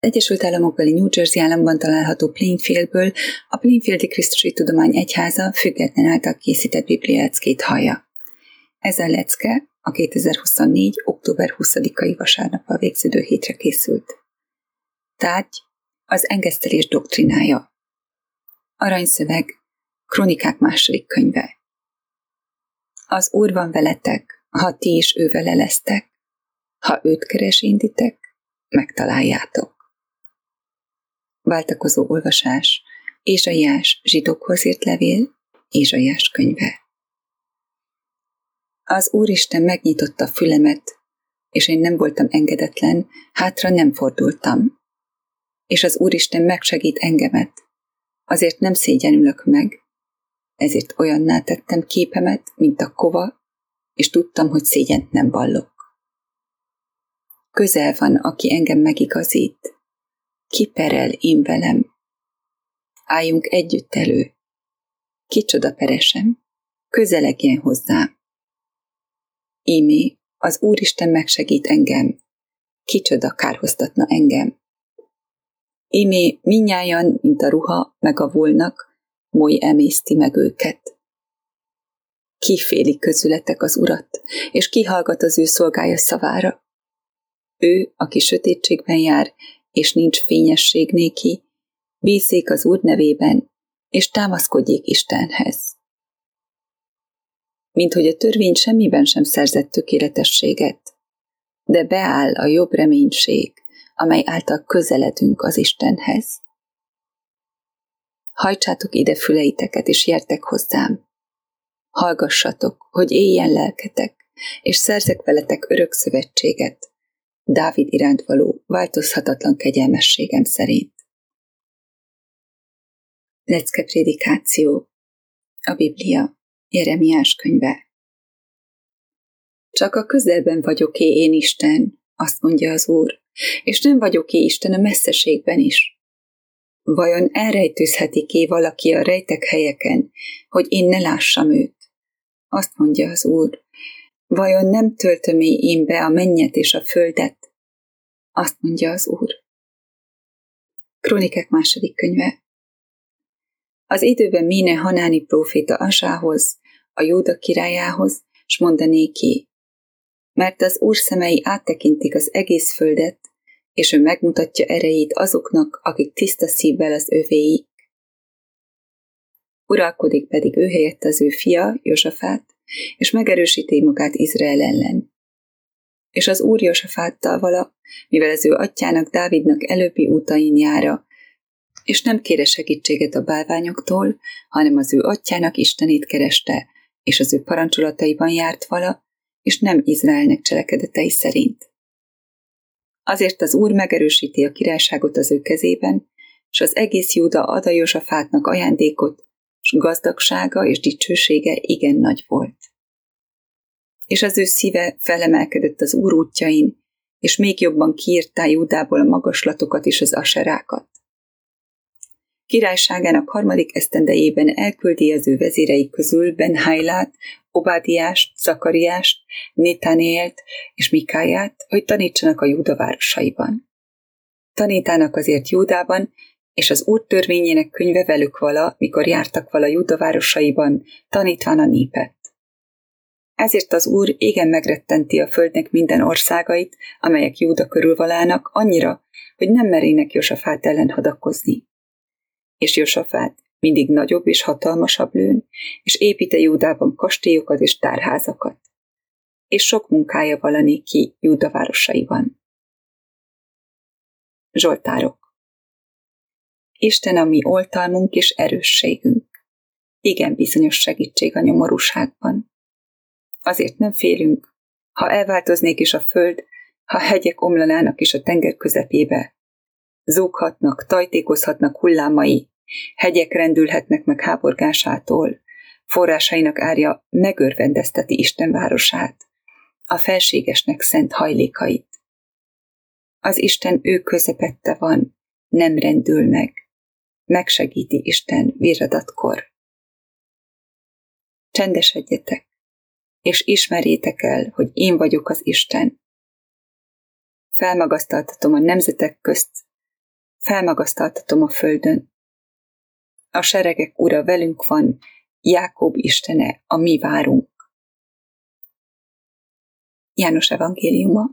Egyesült Államokbeli New Jersey államban található Plainfieldből a Plainfieldi Krisztusi Tudomány Egyháza független által készített biblialeckét hallja. Ez a lecke a 2024. október 20-ai vasárnappal végződő hétre készült. Tárgy: az engesztelés doktrinája. Aranyszöveg: Krónikák 2. könyve. Az Úr van veletek, ha ti is ővele lesztek, ha őt keresinditek, megtaláljátok. Váltakozó olvasás: Ézsaiás zsidókhoz írt levél, Ézsaiás könyve. Az Úristen megnyitotta fülemet, és én nem voltam engedetlen, hátra nem fordultam. És az Úristen megsegít engemet, azért nem szégyenülök meg, ezért olyanná tettem képemet, mint a kova, és tudtam, hogy szégyent nem vallok. Közel van, aki engem megigazít. Ki perel én velem? Álljunk együtt elő. Kicsoda peresem? Közelegjen hozzám. Ímé, az Úristen megsegít engem. Kicsoda kárhoztatna engem? Ímé, mindnyájan, mint a ruha, meg a volnak, moly emészti meg őket. Ki féli közületek az Urat, és ki hallgat az ő szolgája szavára? Ő, aki sötétségben jár, és nincs fényesség néki, bízzék az Úr nevében, és támaszkodjék Istenhez. Mint hogy a törvény semmiben sem szerzett tökéletességet, de beáll a jobb reménység, amely által közeledünk az Istenhez. Hajtsátok ide füleiteket, és gyertek hozzám. Hallgassatok, hogy éljen lelketek, és szerzek veletek örök szövetséget, Dávid iránt való változhatatlan kegyelmességem szerint. Leckeprédikáció. A Biblia. Jeremiás könyve. Csak a közelben vagyok-é én Isten, azt mondja az Úr, és nem vagyok-é Isten a messzeségben is. Vajon elrejtőzhetik-é valaki a rejtek helyeken, hogy én ne lássam őt? Azt mondja az Úr, vajon nem töltöm-é én be a mennyet és a földet? Azt mondja az Úr. Krónikák 2. könyve. Az időben Méne Hanáni próféta Asához, a Júda királyához, s mondanéki, mert az Úr szemei áttekintik az egész földet, és ő megmutatja erejét azoknak, akik tiszta szívvel az övéik. Uralkodik pedig ő helyett az ő fia, Josafát, és megerősíti magát Izrael ellen. És az Úr Josafáttal vala, mivel az ő atyának, Dávidnak előbbi útain jára, és nem kére segítséget a bálványoktól, hanem az ő atyának Istenét kereste, és az ő parancsolataiban járt vala, és nem Izraelnek cselekedetei szerint. Azért az Úr megerősíti a királyságot az ő kezében, és az egész Júda ad a Josafátnak ajándékot, s gazdagsága és dicsősége igen nagy volt. És az ő szíve felemelkedett az Úr útjain, és még jobban kiírtá Júdából a magaslatokat és az aserákat. Királyságának 3. esztendejében elküldi az ő vezérei közül Ben-Hailát, Obádiást, Zakariást, Nétanélt és Mikáját, hogy tanítsanak a Júda városaiban. Tanítának azért Júdában, és az Úr törvényének könyve velük vala, mikor jártak vala Júda városaiban, tanítván a népet. Ezért az Úr égen megrettenti a földnek minden országait, amelyek Júda körül valának, annyira, hogy nem merének Josafát ellen hadakozni. És Josafát mindig nagyobb és hatalmasabb lőn, és építe Júdában kastélyokat és tárházakat. És sok munkája valané ki Júda városaiban. Zsoltárok. Isten a mi oltalmunk és erősségünk. Igen bizonyos segítség a nyomorúságban. Azért nem félünk, ha elváltoznék is a föld, ha hegyek omlanának is a tenger közepébe. Zúghatnak, tajtékozhatnak hullámai, hegyek rendülhetnek meg háborgásától, forrásainak árja megörvendezteti Isten városát, a felségesnek szent hajlékait. Az Isten ő közepette van, nem rendül meg, megsegíti Isten virradatkor. Csendesedjetek, és ismerjétek el, hogy én vagyok az Isten. Felmagasztaltatom a nemzetek közt, felmagasztaltatom a földön. A seregek ura velünk van, Jákob Istene, a mi várunk. János evangéliuma.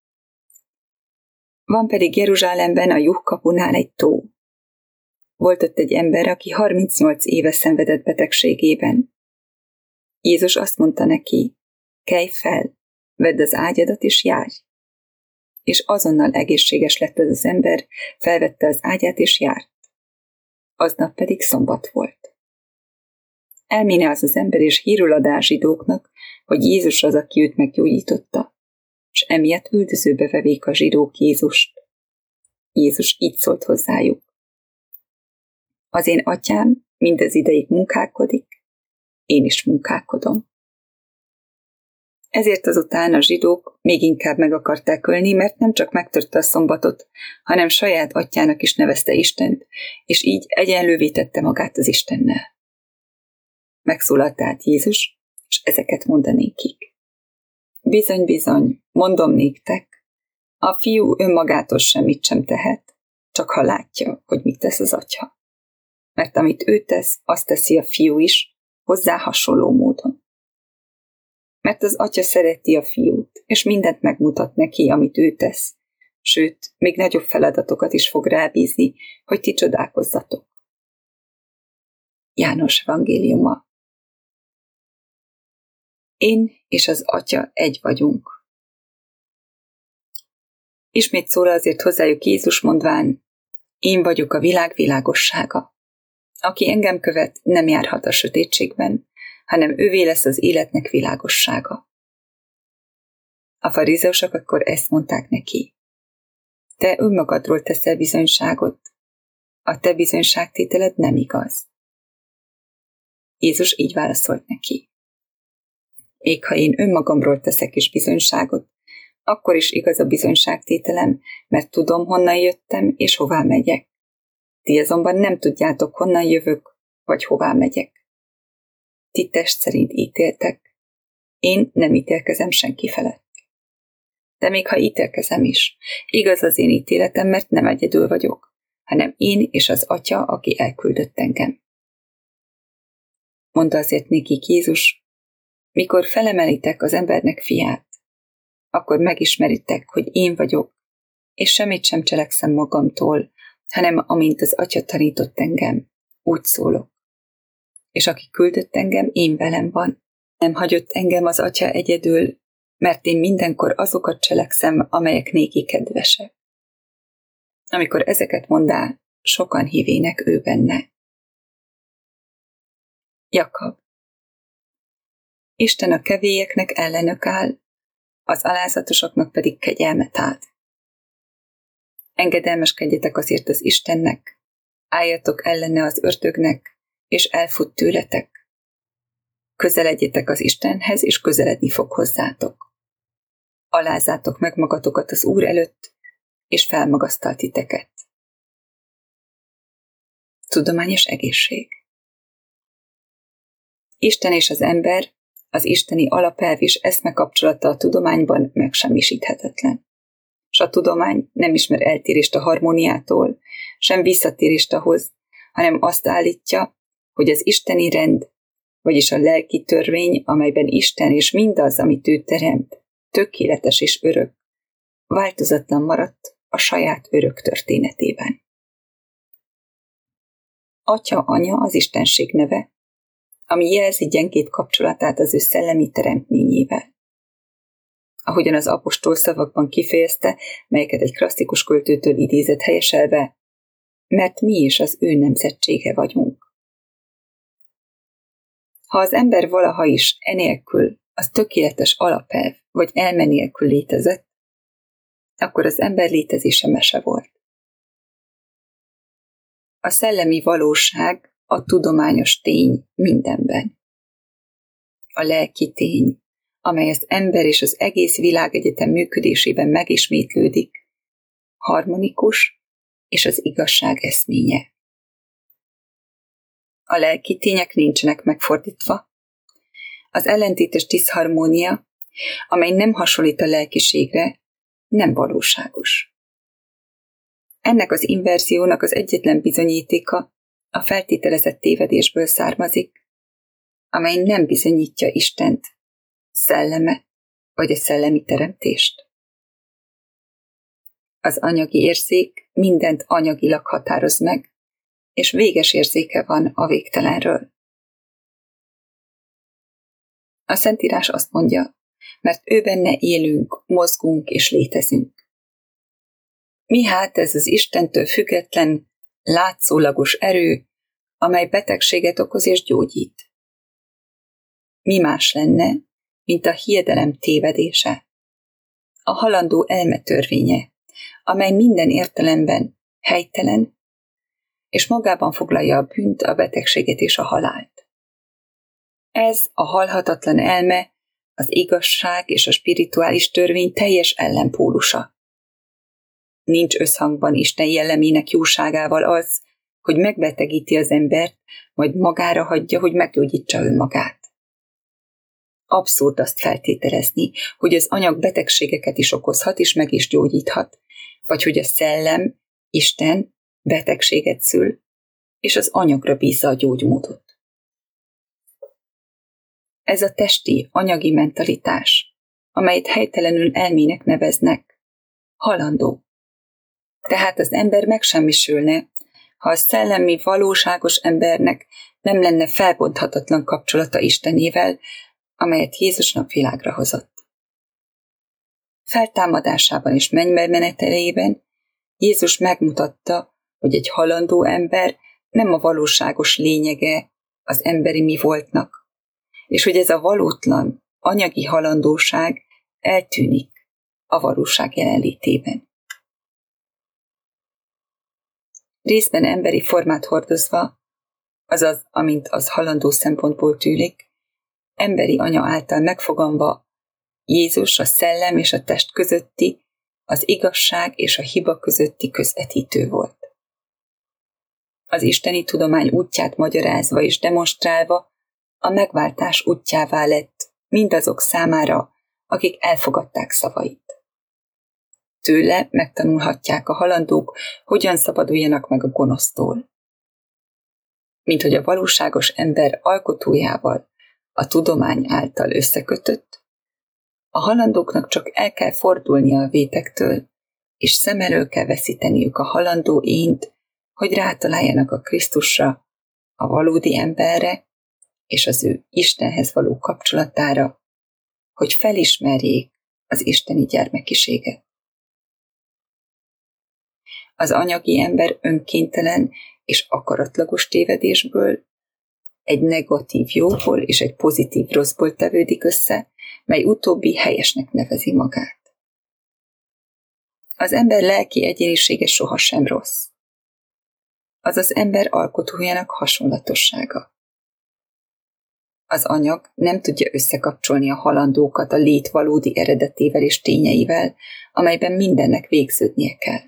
Van pedig Jeruzsálemben a Juhkapunál egy tó. Volt ott egy ember, aki 38 éve szenvedett betegségében. Jézus azt mondta neki, kelj fel, vedd az ágyadat és járj. És azonnal egészséges lett az ember, felvette az ágyát és járt. Aznap pedig szombat volt. Elméne az ember és hírül adá a zsidóknak, hogy Jézus az, aki őt meggyógyította, és emiatt üldözőbe vevék a zsidók Jézust. Jézus így szólt hozzájuk. Az én atyám mindez ideig munkálkodik, én is munkálkodom. Ezért azután a zsidók még inkább meg akarták ölni, mert nem csak megtörte a szombatot, hanem saját atyának is nevezte Istent, és így egyenlővé tette magát az Istennel. Megszólalt tehát Jézus, és ezeket mondanékik. Bizony, bizony, mondom néktek, a fiú önmagától semmit sem tehet, csak ha látja, hogy mit tesz az atya. Mert amit ő tesz, azt teszi a fiú is, hozzá hasonló módon. Mert az atya szereti a fiút, és mindent megmutat neki, amit ő tesz, sőt, még nagyobb feladatokat is fog rábízni, hogy ti csodálkozzatok. János evangéliuma. Én és az atya egy vagyunk. Ismét szól azért hozzájuk Jézus mondván, én vagyok a világ világossága. Aki engem követ, nem járhat a sötétségben, hanem ővé lesz az életnek világossága. A farizeusok akkor ezt mondták neki. Te önmagadról teszel bizonyságot, a te bizonyságtételed nem igaz. Jézus így válaszolt neki. Még ha én önmagamról teszek is bizonyságot, akkor is igaz a bizonyságtételem, mert tudom, honnan jöttem és hová megyek. Ti azonban nem tudjátok, honnan jövök, vagy hová megyek. Ti test szerint ítéltek, én nem ítélkezem senki felett. De még ha ítélkezem is, igaz az én ítéletem, mert nem egyedül vagyok, hanem én és az Atya, aki elküldött engem. Mondta azért nékik Jézus, mikor felemelitek az embernek fiát, akkor megismeritek, hogy én vagyok, és semmit sem cselekszem magamtól, hanem amint az Atya tanított engem, úgy szólok. És aki küldött engem, én velem van. Nem hagyott engem az Atya egyedül, mert én mindenkor azokat cselekszem, amelyek néki kedvesek. Amikor ezeket mondá, sokan hívének ő benne. Jakab. Isten a kevélyeknek ellenök áll, az alázatosoknak pedig kegyelmet ad. Engedelmeskedjetek azért az Istennek, álljatok ellene az ördögnek, és elfut tőletek. Közeledjetek az Istenhez, és közeledni fog hozzátok. Alázátok meg magatokat az Úr előtt, és felmagasztal titeket. Tudományos egészség. Isten és az ember, az isteni alapelv és eszme kapcsolata a tudományban megsemmisíthetetlen. S a tudomány nem ismer eltérést a harmóniától, sem visszatérést ahhoz, hanem azt állítja, hogy az isteni rend, vagyis a lelki törvény, amelyben Isten és mindaz, amit ő teremt, tökéletes és örök, változatlan maradt a saját örök történetében. Atya, anya az istenség neve, ami jelzi gyengét kapcsolatát az ő szellemi teremtményével. Ahogyan az apostol szavakban kifejezte, melyeket egy klasszikus költőtől idézett helyeselve, mert mi is az ő nemzetsége vagyunk. Ha az ember valaha is enélkül, az tökéletes alapelv vagy elme nélkül létezett, akkor az ember létezése mese volt. A szellemi valóság a tudományos tény mindenben. A lelki tény, amely az ember és az egész világegyetem működésében megismétlődik, harmonikus és az igazság eszménye. A lelki tények nincsenek megfordítva. Az ellentétes diszharmónia, amely nem hasonlít a lelkiségre, nem valóságos. Ennek az inverziónak az egyetlen bizonyítéka a feltételezett tévedésből származik, amely nem bizonyítja Istent, szelleme vagy a szellemi teremtést. Az anyagi érzék mindent anyagilag határoz meg, és véges érzéke van a végtelenről. A Szentírás azt mondja, mert ő benne élünk, mozgunk és létezünk. Mi hát ez az Istentől független, látszólagos erő, amely betegséget okoz és gyógyít? Mi más lenne, mint a hiedelem tévedése, a halandó elme törvénye, amely minden értelemben helytelen, és magában foglalja a bűnt, a betegséget és a halált. Ez a halhatatlan elme az igazság és a spirituális törvény teljes ellenpólusa. Nincs összhangban Isten jellemének jóságával az, hogy megbetegíti az embert, majd magára hagyja, hogy meggyógyítsa önmagát. Abszurd azt feltételezni, hogy az anyag betegségeket is okozhat és meg is gyógyíthat, vagy hogy a szellem, Isten betegséget szül, és az anyagra bízza a gyógymódot. Ez a testi, anyagi mentalitás, amelyet helytelenül elmének neveznek, halandó. Tehát az ember megsemmisülne, ha a szellemi, valóságos embernek nem lenne felbonthatatlan kapcsolata Istenével, amelyet Jézus napvilágra hozott. Feltámadásában és mennybe menetelében Jézus megmutatta, hogy egy halandó ember nem a valóságos lényege az emberi mi voltnak, és hogy ez a valótlan, anyagi halandóság eltűnik a valóság jelenlétében. Részben emberi formát hordozva, azaz, amint az halandó szempontból tűnik, emberi anya által megfoganva, Jézus a szellem és a test közötti, az igazság és a hiba közötti közvetítő volt. Az isteni tudomány útját magyarázva és demonstrálva a megváltás útjává lett mindazok számára, akik elfogadták szavait. Tőle megtanulhatják a halandók, hogyan szabaduljanak meg a gonosztól. Mint hogy a valóságos ember alkotójával, a tudomány által összekötött, a halandóknak csak el kell fordulnia a vétektől, és szem elől kell veszíteniük a halandó ént, hogy rátaláljanak a Krisztusra, a valódi emberre, és az ő Istenhez való kapcsolatára, hogy felismerjék az isteni gyermekiséget. Az anyagi ember önkéntelen és akaratlagos tévedésből, egy negatív jóból és egy pozitív rosszból tevődik össze, mely utóbbi helyesnek nevezi magát. Az ember lelki egyénisége sohasem rossz. Az az ember alkotójának hasonlatossága. Az anyag nem tudja összekapcsolni a halandókat a lét valódi eredetével és tényeivel, amelyben mindennek végződnie kell.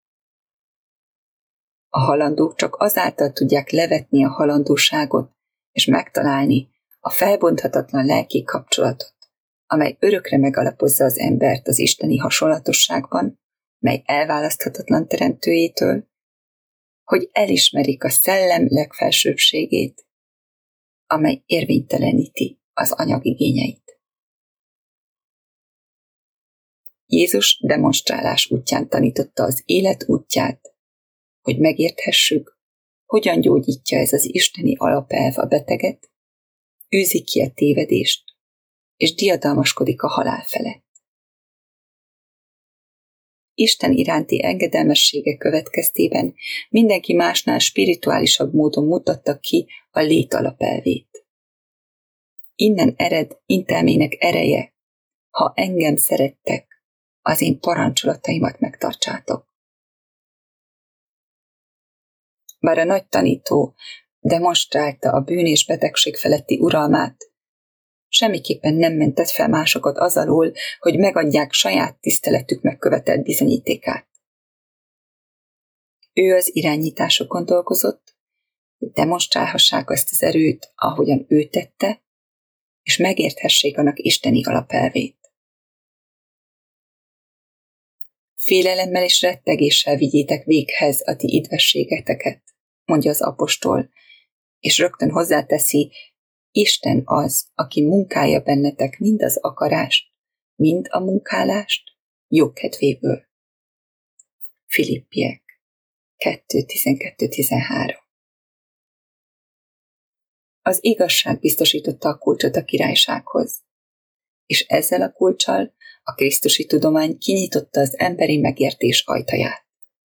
A halandók csak azáltal tudják levetni a halandóságot, és megtalálni a felbonthatatlan lelki kapcsolatot, amely örökre megalapozza az embert az isteni hasonlatosságban, mely elválaszthatatlan teremtőjétől, hogy elismerik a szellem legfelsőbbségét, amely érvényteleníti az anyag igényeit. Jézus demonstrálás útján tanította az élet útját, hogy megérthessük, hogyan gyógyítja ez az isteni alapelv a beteget, űzi ki a tévedést, és diadalmaskodik a halál felett. Isten iránti engedelmessége következtében mindenki másnál spirituálisabb módon mutatta ki a lét alapelvét. Innen ered intelmének ereje, ha engem szerettek, az én parancsolataimat megtartsátok. Bár a nagy tanító demonstrálta a bűn és betegség feletti uralmát, semmiképpen nem mentett fel másokat az alól, hogy megadják saját tiszteletük megkövetelt bizonyítékát. Ő az irányításokon dolgozott, hogy demonstrálhassák azt az erőt, ahogyan ő tette, és megérthessék annak isteni alapelvét. Félelemmel és rettegéssel vigyétek véghez a ti idvességeteket, mondja az apostol, és rögtön hozzáteszi, Isten az, aki munkálja bennetek mind az akarást, mind a munkálást, jókedvéből. Filippiek 2.12-13. Az igazság biztosította a kulcsot a királysághoz, és ezzel a kulccsal a krisztusi tudomány kinyitotta az emberi megértés ajtaját.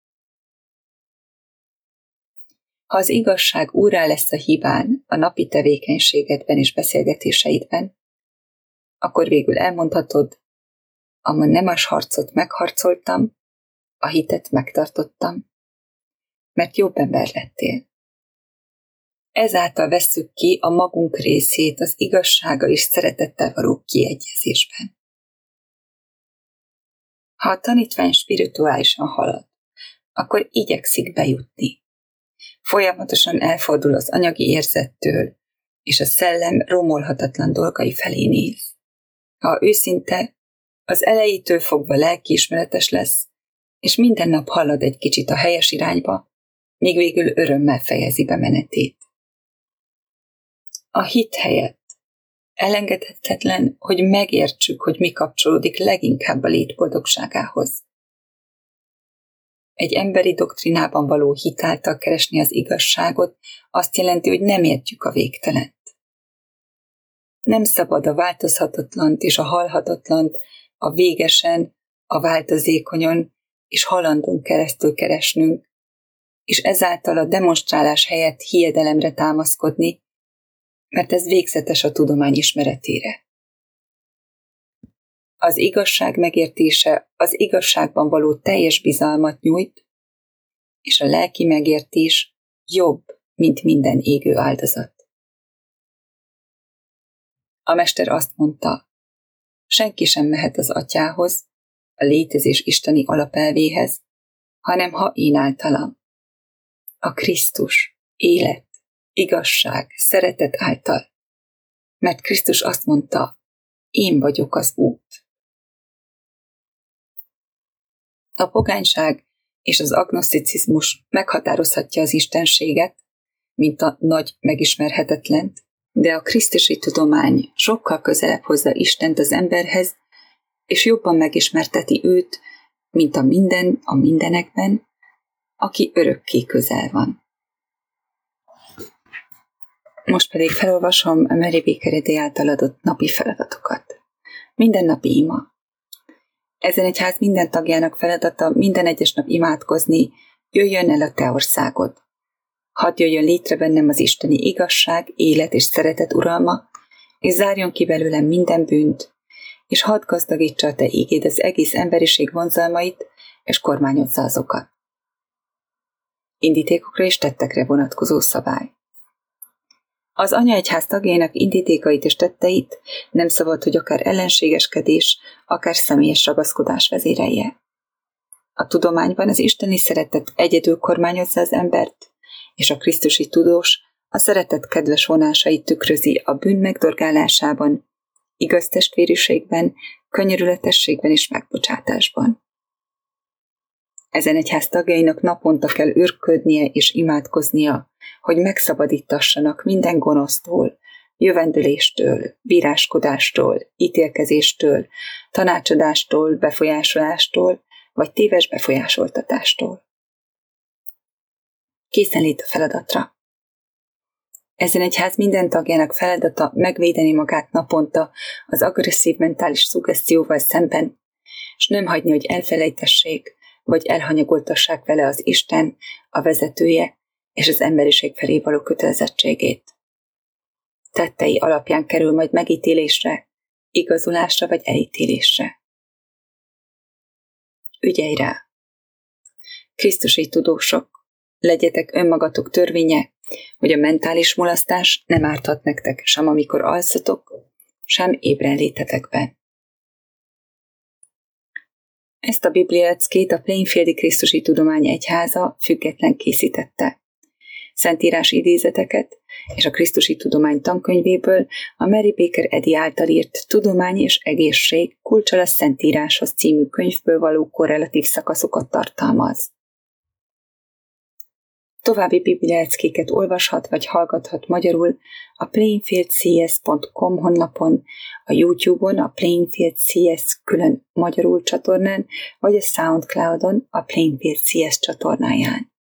Ha az igazság úrrá lesz a hibán a napi tevékenységedben és beszélgetéseidben, akkor végül elmondhatod, a nemes harcot megharcoltam, a hitet megtartottam, mert jobb ember lettél. Ezáltal vesszük ki a magunk részét az igazsággal és szeretettel való kiegyezésben. Ha a tanítvány spirituálisan halad, akkor igyekszik bejutni. Folyamatosan elfordul az anyagi érzettől, és a szellem romolhatatlan dolgai felé néz. Ha őszinte, az elejétől fogva lelkiismeretes lesz, és minden nap halad egy kicsit a helyes irányba, míg végül örömmel fejezi be menetét. A hit helyett elengedhetetlen, hogy megértsük, hogy mi kapcsolódik leginkább a lét boldogságához. Egy emberi doktrinában való hit által keresni az igazságot azt jelenti, hogy nem értjük a végtelent. Nem szabad a változhatatlant és a halhatatlant a végesen, a változékonyon és halandón keresztül keresnünk, és ezáltal a demonstrálás helyett hiedelemre támaszkodni, mert ez végzetes a tudomány ismeretére. Az igazság megértése az igazságban való teljes bizalmat nyújt, és a lelki megértés jobb, mint minden égő áldozat. A mester azt mondta, senki sem mehet az atyához, a létezés isteni alapelvéhez, hanem ha én általam. A Krisztus, élet, igazság, szeretet által. Mert Krisztus azt mondta, én vagyok az út. A pogányság és az agnoszticizmus meghatározhatja az istenséget, mint a nagy megismerhetetlent, de a krisztusi tudomány sokkal közelebb hozza Istent az emberhez, és jobban megismerteti őt, mint a minden a mindenekben, aki örökké közel van. Most pedig felolvasom a Mary Baker Eddy által adott napi feladatokat. Mindennapi ima. Ezen egyház minden tagjának feladata minden egyes nap imádkozni, jöjjön el a te országod. Hadd jöjjön létre bennem az isteni igazság, élet és szeretet uralma, és zárjon ki belőlem minden bűnt, és hadd gazdagítsa a te ígéd az egész emberiség vonzalmait, és kormányozza azokat. Indítékokra és tettekre vonatkozó szabály. Az anyaegyház tagjainak indítékait és tetteit nem szabad, hogy akár ellenségeskedés, akár személyes ragaszkodás vezérelje. A tudományban az isteni szeretet egyedül kormányozza az embert, és a krisztusi tudós a szeretet kedves vonásait tükrözi a bűn megdorgálásában, igaz testvériségben, könyörületességben és megbocsátásban. Ezen egyház tagjainak naponta kell őrködnie és imádkoznia, hogy megszabadítassanak minden gonosztól, jövendőléstől, bíráskodástól, ítélkezéstől, tanácsadástól, befolyásolástól, vagy téves befolyásoltatástól. Készenlét a feladatra. Ezen egyház minden tagjának feladata megvédeni magát naponta az agresszív mentális szuggesztióval szemben, és nem hagyni, hogy elfelejtessék, vagy elhanyagoltassák vele az Isten, a vezetője és az emberiség felé való kötelezettségét. Tettei alapján kerül majd megítélésre, igazolásra vagy elítélésre. Ügyelj rá! Krisztusi tudósok, legyetek önmagatok törvénye, hogy a mentális mulasztás nem árthat nektek sem amikor alszatok, sem ébren létetekben. Ezt a biblialeckét a Plainfieldi Krisztusi Tudomány Egyháza független készítette. Szentírás idézeteket és a Krisztusi Tudomány tankönyvéből a Mary Baker Eddy által írt Tudomány és egészség kulccsal a Szentíráshoz című könyvből való korrelatív szakaszokat tartalmaz. További biblialeckéket olvashat vagy hallgathat magyarul a plainfieldcs.com honlapon, a YouTube-on a Plainfield CS külön magyarul csatornán, vagy a SoundCloud-on a Plainfield CS csatornáján.